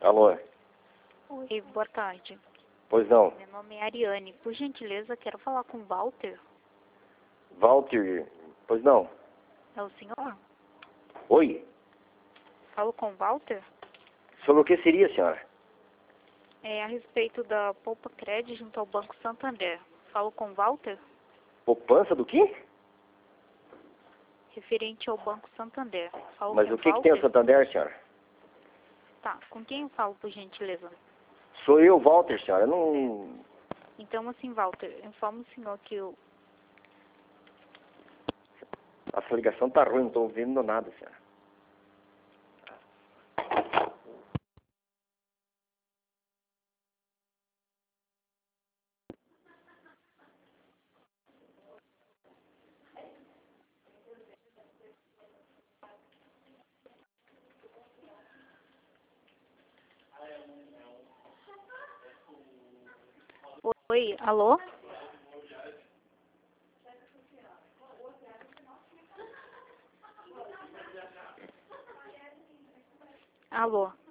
Alô? Oi, boa tarde. Pois não. Meu nome é Ariane. Por gentileza, quero falar com o Walter. Walter? Pois não. É o senhor? Oi? Falo com o Walter? Sobre o que seria, senhora? É a respeito da Poupa Cred junto ao Banco Santander. Falo com o Walter? Poupança do quê? Referente ao Banco Santander. Falo Mas com o que tem o Santander, senhora? Tá, com quem eu falo, por gentileza? Sou eu, Walter, senhora. Eu não... Então, assim, Walter, informo o senhor que eu... Essa ligação tá ruim, não tô ouvindo nada, senhora. Oi, alô? Alô?